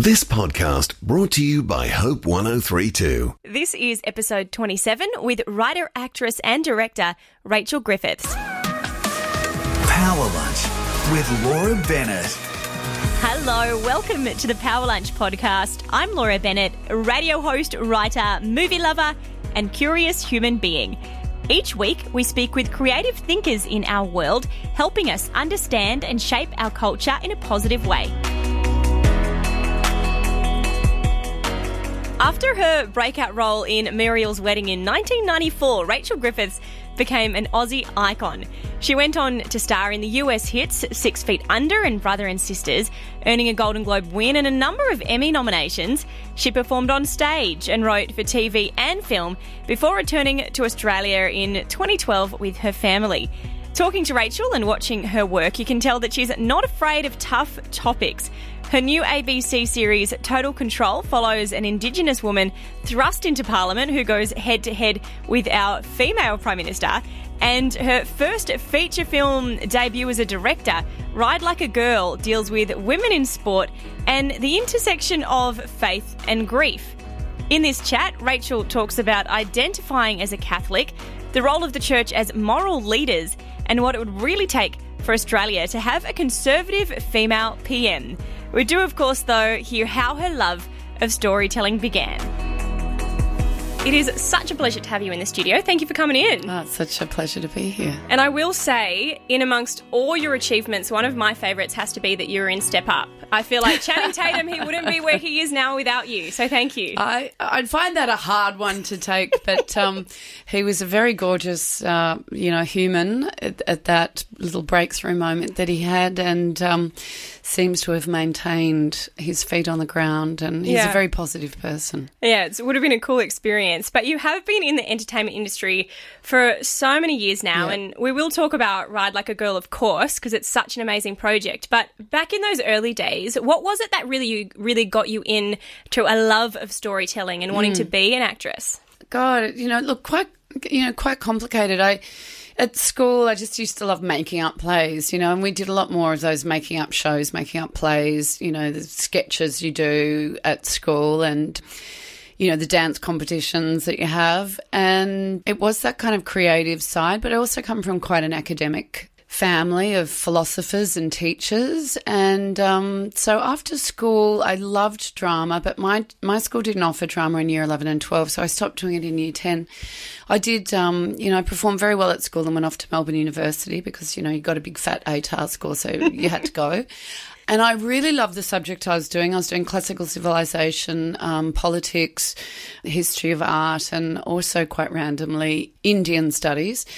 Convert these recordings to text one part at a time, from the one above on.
This podcast brought to you by Hope 103.2. This is episode 27 with writer, actress and director Rachel Griffiths. Power Lunch with Laura Bennett. Hello, welcome to the Power Lunch podcast. I'm Laura Bennett, radio host, writer, movie lover and curious human being. Each week, we speak with creative thinkers in our world, helping us understand and shape our culture in a positive way. After her breakout role in Muriel's Wedding in 1994, Rachel Griffiths became an Aussie icon. She went on to star in the US hits 6 Feet Under and Brother and Sisters, earning a Golden Globe win and a number of Emmy nominations. She performed on stage and wrote for TV and film before returning to Australia in 2012 with her family. Talking to Rachel and watching her work, you can tell that she's not afraid of tough topics. Her new ABC series, Total Control, follows an Indigenous woman thrust into Parliament who goes head-to-head with our female Prime Minister. And her first feature film debut as a director, Ride Like a Girl, deals with women in sport and the intersection of faith and grief. In this chat, Rachel talks about identifying as a Catholic, the role of the church as moral leaders, and what it would really take for Australia to have a conservative female PM. We do, of course, though, hear how her love of storytelling began. It is such a pleasure to have you in the studio. Thank you for coming in. Oh, it's such a pleasure to be here. And I will say, in amongst all your achievements, one of my favourites has to be that you're in Step Up. I feel like Channing Tatum, he wouldn't be where he is now without you. So thank you. I'd find that a hard one to take, but he was a very gorgeous, human at that little breakthrough moment that he had, and seems to have maintained his feet on the ground, and he's a very positive person. Yeah, it would have been a cool experience. But you have been in the entertainment industry for so many years now, and we will talk about Ride Like a Girl, of course, because it's such an amazing project. But back in those early days, what was it that really got you in to a love of storytelling and wanting to be an actress? God, quite complicated. At school, I just used to love making up plays, and we did a lot more of those making up shows, making up plays, the sketches you do at school and, the dance competitions that you have. And it was that kind of creative side, but I also come from quite an academic family of philosophers and teachers. And so after school, I loved drama, but my school didn't offer drama in year 11 and 12, so I stopped doing it in year 10. I did, I performed very well at school and went off to Melbourne University because, you got a big fat ATAR score, so you had to go. And I really loved the subject I was doing. I was doing classical civilization, politics, history of art, and also quite randomly Indian studies.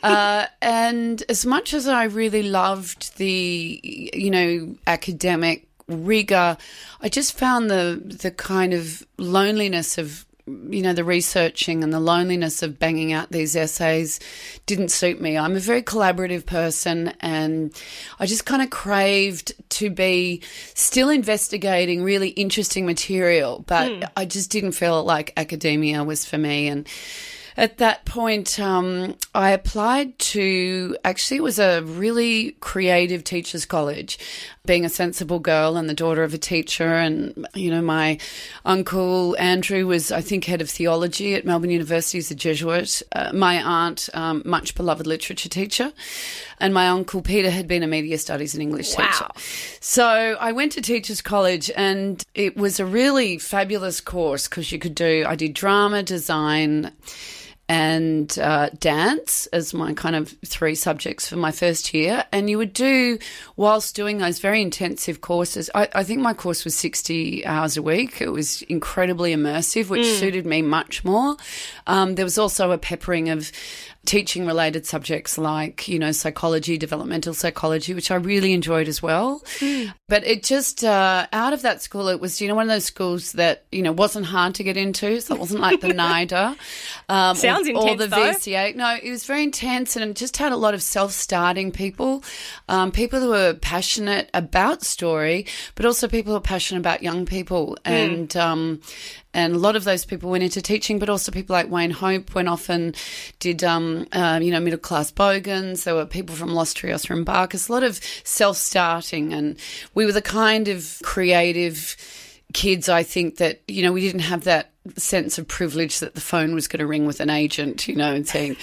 And as much as I really loved the, academic rigor, I just found the kind of loneliness of the researching and the loneliness of banging out these essays didn't suit me. I'm a very collaborative person, and I just kind of craved to be still investigating really interesting material, but I just didn't feel like academia was for me. And at that point, I applied to, actually it was a really creative teachers' college, being a sensible girl and the daughter of a teacher. And, my uncle Andrew was, I think, head of theology at Melbourne University as a Jesuit. My aunt, much beloved literature teacher. And my uncle Peter had been a media studies and English teacher. So I went to teachers' college, and it was a really fabulous course because I did drama, design, and dance as my kind of 3 subjects for my first year. And you would do, whilst doing those very intensive courses, I think my course was 60 hours a week. It was incredibly immersive, which suited me much more. There was also a peppering of teaching-related subjects like, psychology, developmental psychology, which I really enjoyed as well. But it just, out of that school, it was, one of those schools that, wasn't hard to get into. So it wasn't like the NIDA. Sounds intense, or the VCA. No, it was very intense, and it just had a lot of self-starting people, people who were passionate about story, but also people who were passionate about young people. And a lot of those people went into teaching, but also people like Wayne Hope went off and did, middle-class bogans. There were people from Los Trios, from Barcus, a lot of self-starting. And we were the kind of creative kids, I think that, we didn't have that sense of privilege that the phone was going to ring with an agent, and saying,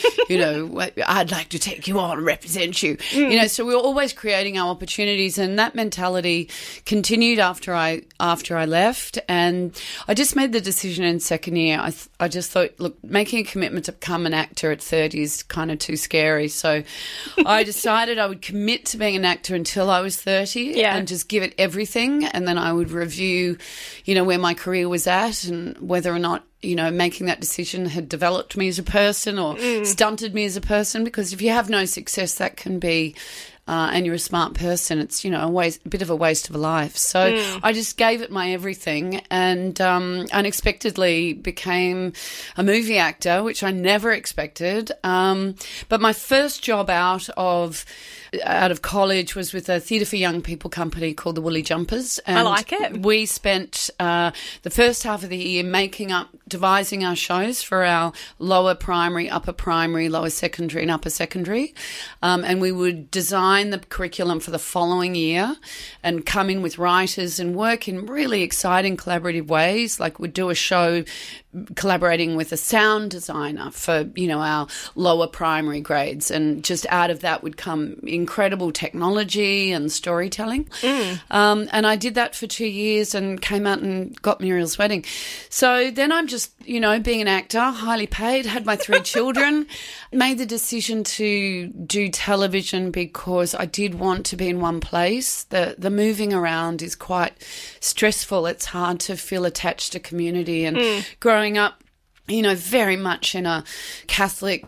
I'd like to take you on and represent you. So we were always creating our opportunities, and that mentality continued after I left. And I just made the decision in second year. I just thought, look, making a commitment to become an actor at 30 is kind of too scary. So I decided I would commit to being an actor until I was 30 and just give it everything. And then I would review, where my career was at and whether or not, making that decision had developed me as a person or stunted me as a person. Because if you have no success, that can be, and you're a smart person, it's, a bit of a waste of a life. So I just gave it my everything and unexpectedly became a movie actor, which I never expected. But my first job out of college was with a theatre for young people company called the Woolly Jumpers. And I like it. We spent the first half of the year devising our shows for our lower primary, upper primary, lower secondary and upper secondary. And we would design the curriculum for the following year and come in with writers and work in really exciting collaborative ways. Like we'd do a show collaborating with a sound designer for, our lower primary grades. And just out of that would come incredible technology and storytelling. And I did that for 2 years and came out and got Muriel's Wedding. So then I'm just, being an actor, highly paid, had my 3 children, made the decision to do television because I did want to be in one place. The moving around is quite stressful. It's hard to feel attached to community. And growing up, very much in a Catholic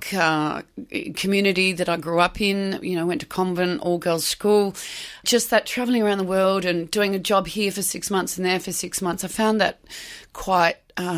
community that I grew up in, went to convent, all-girls school, just that travelling around the world and doing a job here for 6 months and there for 6 months, I found that quite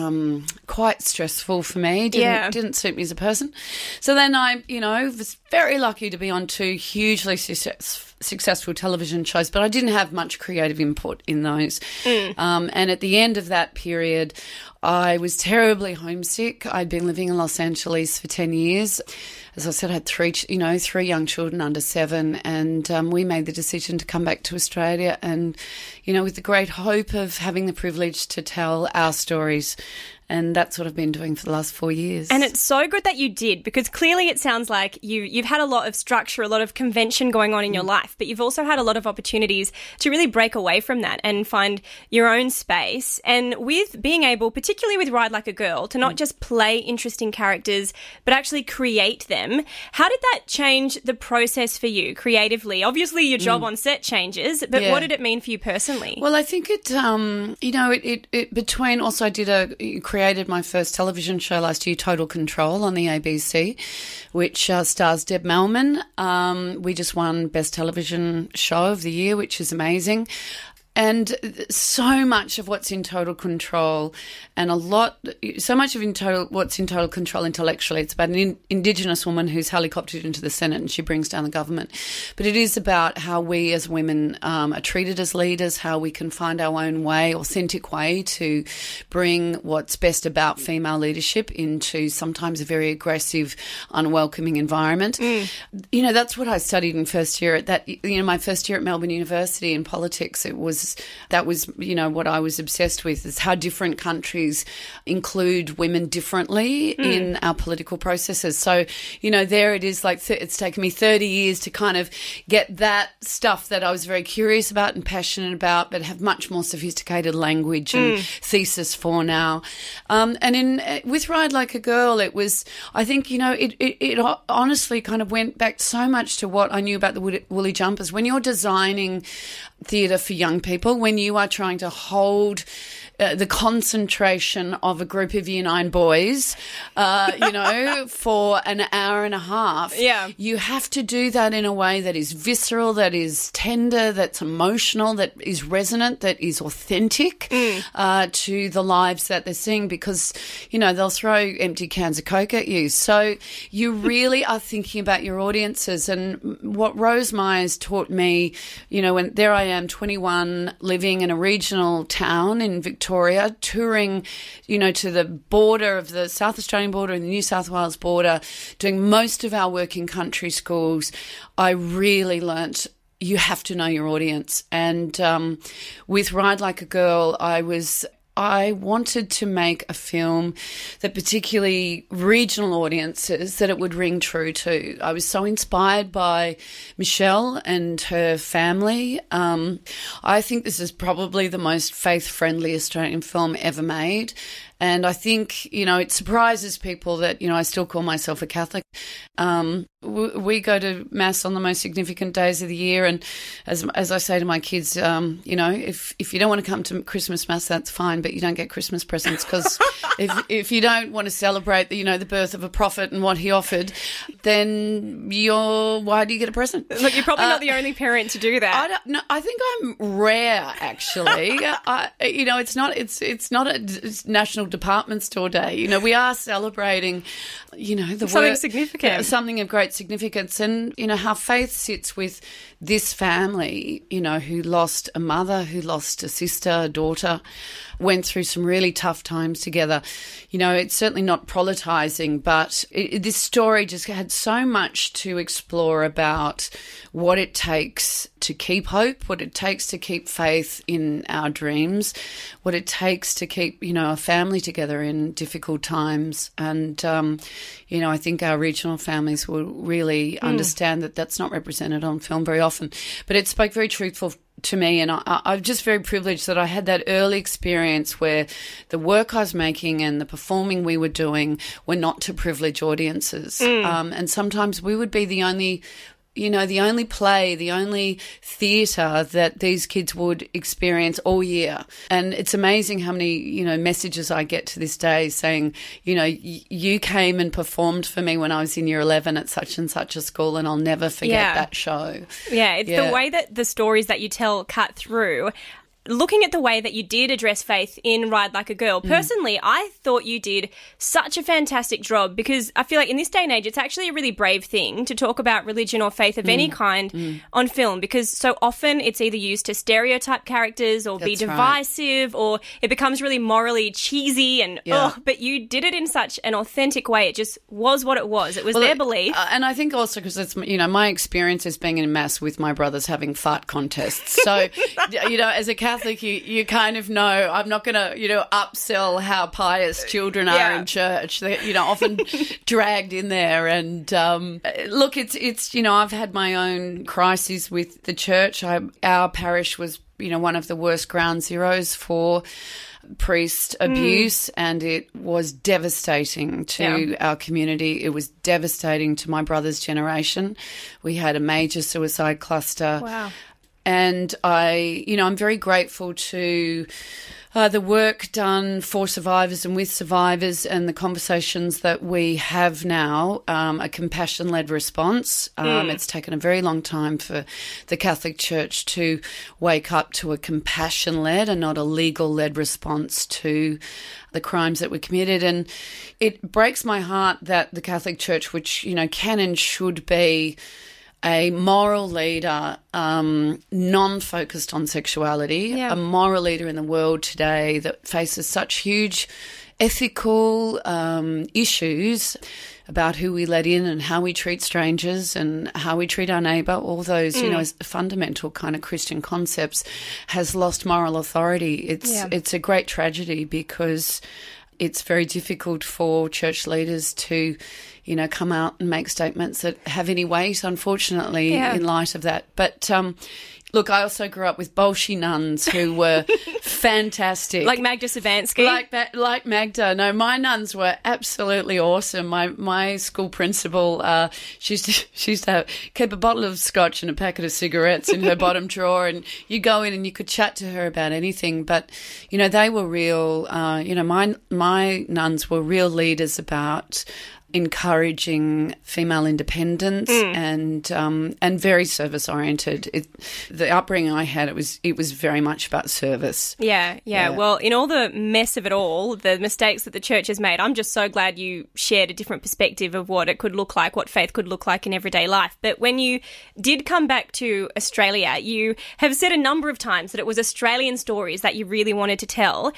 stressful for me. Didn't suit me as a person. So then I, was very lucky to be on 2 hugely successful television shows, but I didn't have much creative input in those. And at the end of that period, I was terribly homesick. I'd been living in Los Angeles for 10 years. As I said, I had 3 young children under 7, and we made the decision to come back to Australia and, with the great hope of having the privilege to tell our stories. And that's what I've been doing for the last 4 years. And it's so good that you did, because clearly it sounds like you've had a lot of structure, a lot of convention going on in your life, but you've also had a lot of opportunities to really break away from that and find your own space. And with being able, particularly with Ride Like a Girl, to not just play interesting characters, but actually create them, how did that change the process for you creatively? Obviously, your job on set changes, but what did it mean for you personally? Well, I think it between also I created my first television show last year, Total Control, on the ABC, which stars Deb Mellman. We just won Best Television Show of the Year, which is amazing. And so much of what's in Total Control and so much of what's in Total Control intellectually, it's about an Indigenous woman who's helicoptered into the Senate and she brings down the government. But it is about how we as women are treated as leaders, how we can find our own way, authentic way to bring what's best about female leadership into sometimes a very aggressive, unwelcoming environment. That's what I studied in first year my first year at Melbourne University in politics. That was what I was obsessed with, is how different countries include women differently in our political processes. So, there it is, like it's taken me 30 years to kind of get that stuff that I was very curious about and passionate about, but have much more sophisticated language and thesis for now. With Ride Like a Girl, it was, I think, it honestly kind of went back so much to what I knew about the Woolly Jumpers. When you're designing theatre for young people, when you are trying to hold the concentration of a group of Year 9 boys, for an hour and a half. Yeah. You have to do that in a way that is visceral, that is tender, that's emotional, that is resonant, that is authentic to the lives that they're seeing, because, they'll throw empty cans of Coke at you. So you really are thinking about your audiences. And what Rose Myers taught me, when there I am, 21, living in a regional town in Victoria, touring, to the border of the South Australian border and the New South Wales border, doing most of our work in country schools, I really learnt you have to know your audience. And with Ride Like a Girl, I wanted to make a film that particularly regional audiences, that it would ring true to. I was so inspired by Michelle and her family. I think this is probably the most faith-friendly Australian film ever made. And I think, it surprises people that, I still call myself a Catholic. We go to Mass on the most significant days of the year. And as I say to my kids, if you don't want to come to Christmas Mass, that's fine, but you don't get Christmas presents, because if you don't want to celebrate the birth of a prophet and what he offered, then why do you get a present? Look, you're probably not the only parent to do that. I don't know. I think I'm rare, actually. It's not a National Department Store Day. We are celebrating, the something significant, something of great significance, and how faith sits with this family, who lost a mother, who lost a sister, a daughter, went through some really tough times together. It's certainly not proletizing, but this story just had so much to explore about what it takes to keep hope, what it takes to keep faith in our dreams, what it takes to keep, a family together in difficult times. And, I think our regional families will really understand that that's not represented on film very often. But it spoke very truthful to me, and I'm just very privileged that I had that early experience where the work I was making and the performing we were doing were not to privileged audiences. And sometimes we would be the only play, the only theatre that these kids would experience all year. And it's amazing how many, messages I get to this day saying, you came and performed for me when I was in year 11 at such and such a school, and I'll never forget that show. Yeah, it's the way that the stories that you tell cut through. Looking at the way that you did address faith in Ride Like a Girl, personally, I thought you did such a fantastic job, because I feel like in this day and age, it's actually a really brave thing to talk about religion or faith of any kind on film, because so often it's either used to stereotype characters or be divisive, or it becomes really morally cheesy and, but you did it in such an authentic way. It just was what it was. It was their belief. And I think also because it's, my experience is being in Mass with my brothers having fart contests. So, as a Catholic, you kind of know I'm not going to, upsell how pious children are in church. They're, often dragged in there. And look, it's I've had my own crises with the church. Our parish was, one of the worst ground zeros for priest abuse, and it was devastating to our community. It was devastating to my brother's generation. We had a major suicide cluster. Wow. And I'm very grateful to the work done for survivors and with survivors, and the conversations that we have now, a compassion-led response. It's taken a very long time for the Catholic Church to wake up to a compassion-led and not a legal-led response to the crimes that were committed. And it breaks my heart that the Catholic Church, which, can and should be a moral leader, non-focused on sexuality, a moral leader in the world today that faces such huge ethical issues about who we let in and how we treat strangers and how we treat our neighbour, all those, fundamental kind of Christian concepts, has lost moral authority. It's a great tragedy, because it's very difficult for church leaders to, come out and make statements that have any weight, unfortunately, in light of that. But look, I also grew up with Bolshie nuns who were fantastic. Like Magda Savansky? Like Magda. No, my nuns were absolutely awesome. My school principal, she used to keep a bottle of scotch and a packet of cigarettes in her bottom drawer, and you go in and you could chat to her about anything. But, they were real, my nuns were real leaders about encouraging female independence and very service oriented. The upbringing I had, it was very much about service. Yeah. Well, in all the mess of it all, the mistakes that the church has made, I'm just so glad you shared a different perspective of what it could look like, what faith could look like in everyday life. But when you did come back to Australia, you have said a number of times that it was Australian stories that you really wanted to tell.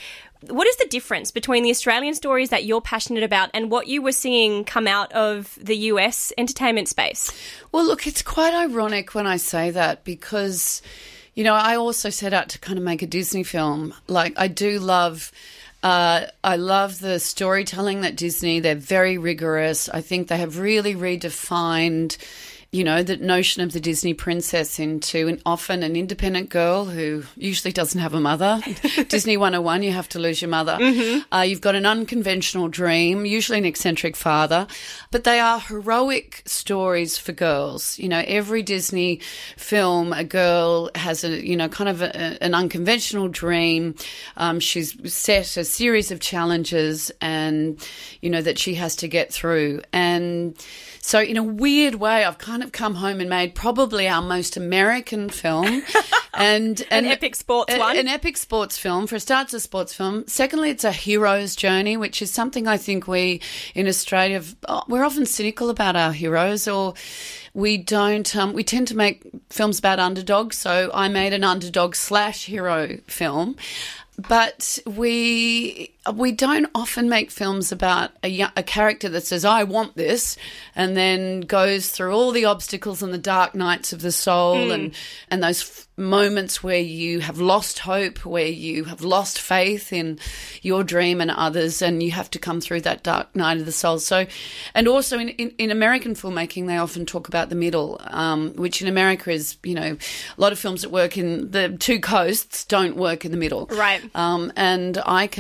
What is the difference between the Australian stories that you're passionate about and what you were seeing come out of the US entertainment space? Well, look, it's quite ironic when I say that because, you know, I also set out to kind of make a Disney film. Like, I do love... I love the storytelling that Disney, they're very rigorous. I think they have really redefined, you know, the notion of the Disney princess into often an independent girl who usually doesn't have a mother. Disney 101, you have to lose your mother. Mm-hmm. You've got an unconventional dream, usually an eccentric father, but they are heroic stories for girls. You know, every Disney film, a girl has a, you know, kind of an unconventional dream. She's set a series of challenges and, you know, that she has to get through. And so in a weird way, I've kind of come home and made probably our most American film. and an epic sports one. An epic sports film. For a start, it's a sports film. Secondly, it's a hero's journey, which is something I think we in Australia, we're often cynical about our heroes, or we don't, we tend to make films about underdogs. So I made an underdog/hero film. But we don't often make films about a character that says, I want this, and then goes through all the obstacles and the dark nights of the soul and those moments where you have lost hope, where you have lost faith in your dream and others, and you have to come through that dark night of the soul. So, and also in American filmmaking, they often talk about the middle, which in America is, you know, a lot of films that work in the two coasts don't work in the middle. Right. And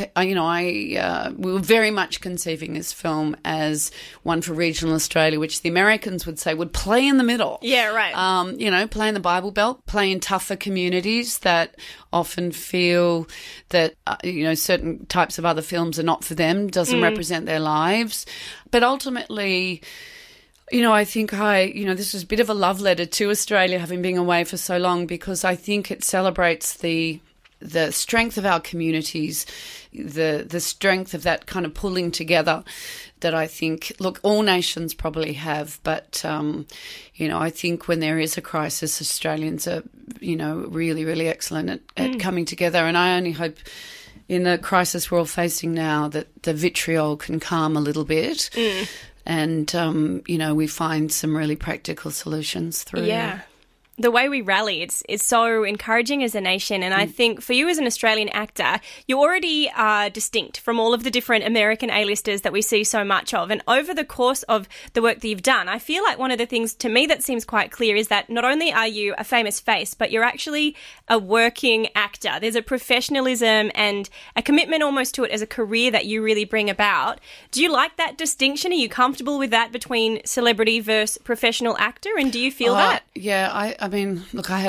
we were very much conceiving this film as one for regional Australia, which the Americans would say would play in the middle. Yeah, right. You know, play in the Bible Belt, play in tougher communities that often feel that, you know, certain types of other films are not for them, doesn't represent their lives. But ultimately, you know, I think this is a bit of a love letter to Australia, having been away for so long, because I think it celebrates the strength of our communities, the strength of that kind of pulling together that I think, look, all nations probably have, but, you know, I think when there is a crisis, Australians are, you know, really, really excellent at coming together. And I only hope in the crisis we're all facing now that the vitriol can calm a little bit and, you know, we find some really practical solutions through. Yeah. The way we rally, it's so encouraging as a nation. And I think for you as an Australian actor, you already are distinct from all of the different American A-listers that we see so much of. And over the course of the work that you've done, I feel like one of the things to me that seems quite clear is that not only are you a famous face, but you're actually a working actor. There's a professionalism and a commitment almost to it as a career that you really bring about. Do you like that distinction? Are you comfortable with that between celebrity versus professional actor? And do you feel that? Yeah, I mean, look, I had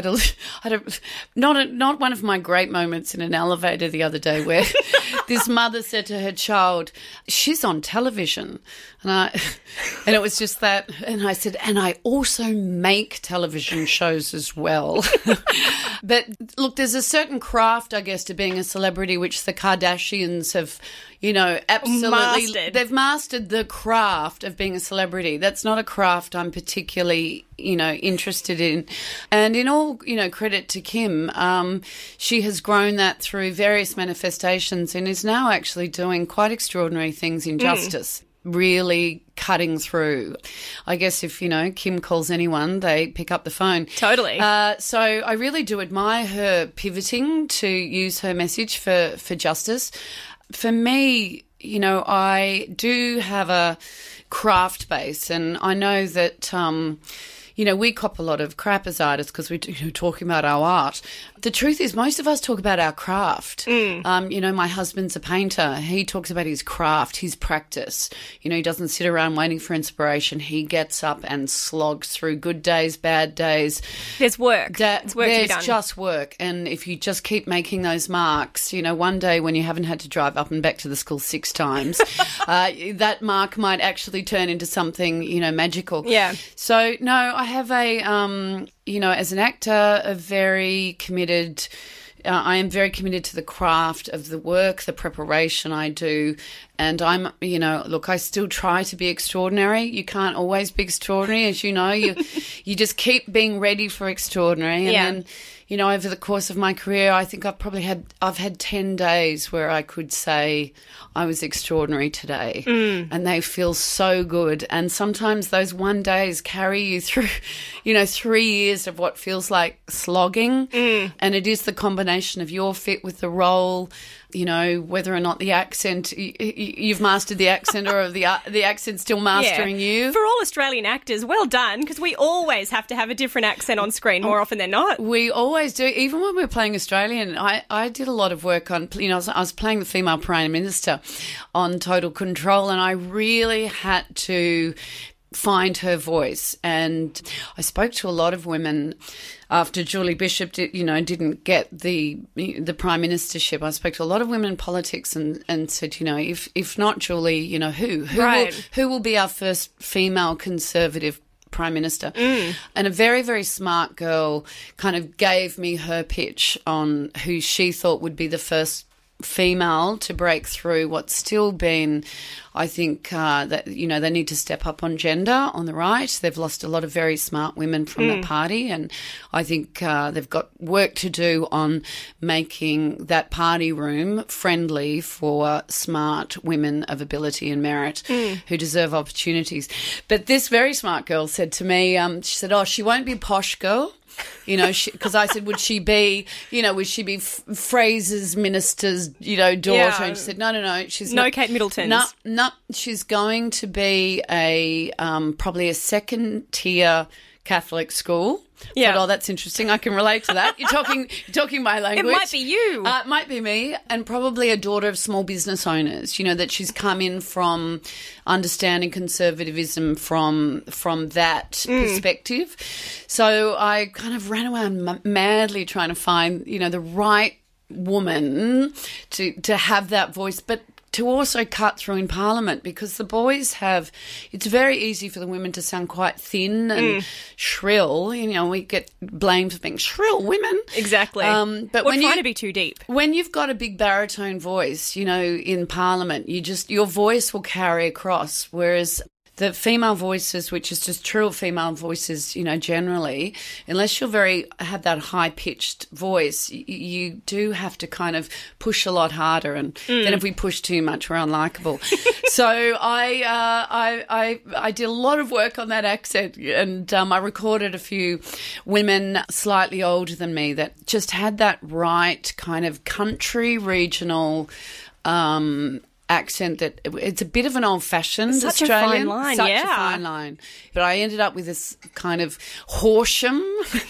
not one of my great moments in an elevator the other day where this mother said to her child, she's on television. And it was just that, and I said, and I also make television shows as well. But look, there's a certain craft, I guess, to being a celebrity, which the Kardashians have, you know, absolutely mastered. They've mastered the craft of being a celebrity. That's not a craft I'm particularly, you know, interested in. And in all, you know, credit to Kim, she has grown that through various manifestations and is now actually doing quite extraordinary things in justice. Really cutting through. I guess if, you know, Kim calls anyone, they pick up the phone. Totally. So I really do admire her pivoting to use her message for justice. For me, you know, I do have a craft base, and I know that, you know, we cop a lot of crap as artists because we're talking about our art. The truth is most of us talk about our craft. You know, my husband's a painter. He talks about his craft, his practice. You know, he doesn't sit around waiting for inspiration. He gets up and slogs through good days, bad days. There's work. There's work to be done. There's just work. And if you just keep making those marks, you know, one day when you haven't had to drive up and back to the school 6 times, that mark might actually turn into something, you know, magical. Yeah. So, no, I have you know, as an actor, I am very committed to the craft of the work, the preparation I do. And I'm, you know, look, I still try to be extraordinary. You can't always be extraordinary, as you know. You just keep being ready for extraordinary. And then, over the course of my career, I think I've had 10 days where I could say I was extraordinary today, and they feel so good. And sometimes those one days carry you through, 3 years of what feels like slogging, and it is the combination of your fit with the role, whether or not the accent, you've mastered the accent or the accent's still mastering you. For all Australian actors, well done, because we always have to have a different accent on screen more often than not. We always do. Even when we're playing Australian, I did a lot of work on, I was playing the female Prime Minister on Total Control, and I really had to find her voice. And I spoke to a lot of women after Julie Bishop didn't get the prime ministership. I spoke to a lot of women in politics and said, if not Julie, who will be our first female Conservative Prime Minister? And a very, very smart girl kind of gave me her pitch on who she thought would be the first female to break through what's still been, I think, that, they need to step up on gender on the right. They've lost a lot of very smart women from the party, and I think they've got work to do on making that party room friendly for smart women of ability and merit who deserve opportunities. But this very smart girl said to me, she said, she won't be posh girl. Because I said, would she be Fraser's minister's, daughter? Yeah. And she said, no, she's no not. Kate Middleton's. No, she's going to be probably a second-tier Catholic school. Yeah. But, that's interesting. I can relate to that. You're talking my language. It might be you. It might be me, and probably a daughter of small business owners, that she's come in from understanding conservatism from that perspective. So I kind of ran around madly trying to find, the right woman to have that voice, but to also cut through in Parliament, because the boys it's very easy for the women to sound quite thin and shrill. We get blamed for being shrill women. Exactly. But we're trying to be too deep. When you've got a big baritone voice, in Parliament, your voice will carry across, whereas the female voices, which is just true female voices, generally, unless you have that high-pitched voice, you do have to kind of push a lot harder, and then if we push too much, we're unlikable. So I did a lot of work on that accent, and I recorded a few women slightly older than me that just had that right kind of country regional accent, that it's a bit of an old-fashioned such Australian. A fine line, such a fine line. But I ended up with this kind of Horsham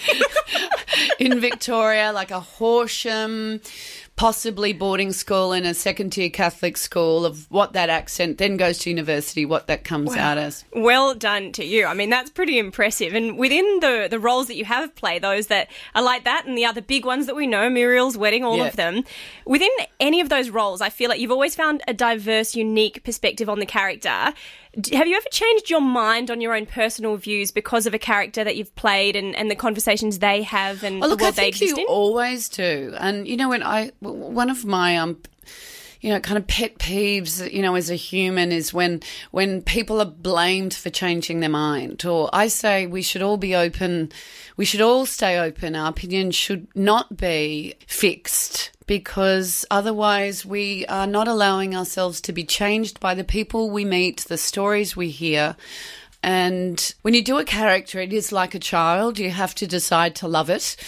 in Victoria, like a Horsham, possibly boarding school in a second-tier Catholic school, of what that accent then goes to university, what that comes out as. Well done to you. I mean, that's pretty impressive. And within the roles that you have played, those that are like that and the other big ones that we know, Muriel's Wedding, all of them, within any of those roles, I feel like you've always found a diverse, unique perspective on the character. Have you ever changed your mind on your own personal views because of a character that you've played and the conversations they have and the world they exist in? I think you always do. And, one of my kind of pet peeves, as a human, is when people are blamed for changing their mind. Or I say we should all be open, we should all stay open. Our opinion should not be fixed, because otherwise we are not allowing ourselves to be changed by the people we meet, the stories we hear. And when you do a character, it is like a child. You have to decide to love it.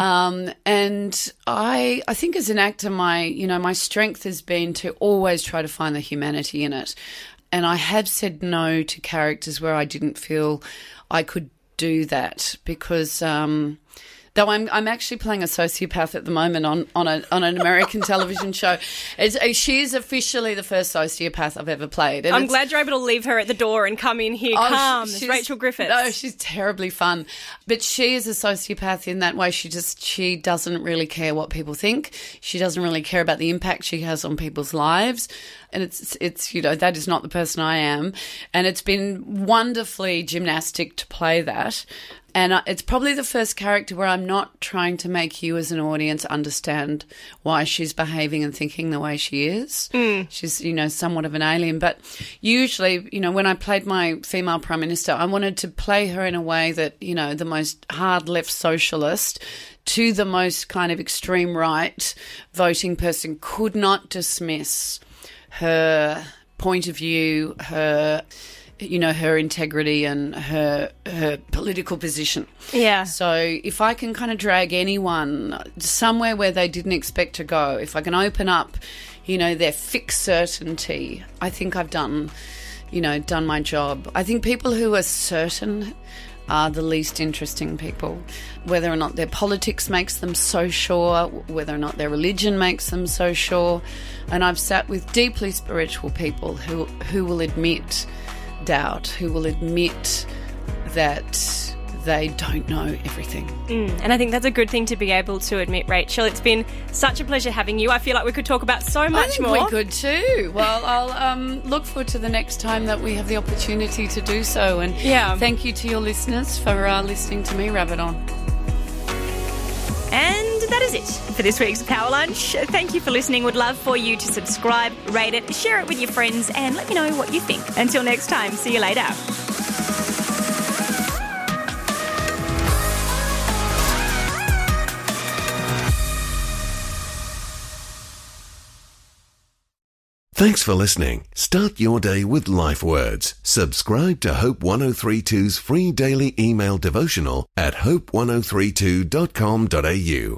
And I think as an actor, my strength has been to always try to find the humanity in it. And I have said no to characters where I didn't feel I could do that, because though I'm actually playing a sociopath at the moment on an American television show. She is officially the first sociopath I've ever played. And I'm glad you're able to leave her at the door and come in here calm as Rachel Griffiths. No, she's terribly fun. But she is a sociopath in that way. She doesn't really care what people think. She doesn't really care about the impact she has on people's lives. And it's that is not the person I am. And it's been wonderfully gymnastic to play that. And it's probably the first character where I'm not trying to make you as an audience understand why she's behaving and thinking the way she is. She's, somewhat of an alien. But usually, when I played my female Prime Minister, I wanted to play her in a way that, the most hard left socialist to the most kind of extreme right voting person could not dismiss her point of view, her integrity and her political position. Yeah. So if I can kind of drag anyone somewhere where they didn't expect to go, if I can open up, their fixed certainty, I think I've done my job. I think people who are certain are the least interesting people, whether or not their politics makes them so sure, whether or not their religion makes them so sure. And I've sat with deeply spiritual people who will admit doubt, who will admit that they don't know everything. And I think that's a good thing to be able to admit, Rachel. It's been such a pleasure having you. I feel like we could talk about so much more. I think we could too. Well, I'll look forward to the next time that we have the opportunity to do so. And thank you to your listeners for listening to me rabbit on. And that is it for this week's Power Lunch. Thank you for listening. Would love for you to subscribe, rate it, share it with your friends, and let me know what you think. Until next time, see you later. Thanks for listening. Start your day with Life Words. Subscribe to Hope 1032's free daily email devotional at hope1032.com.au.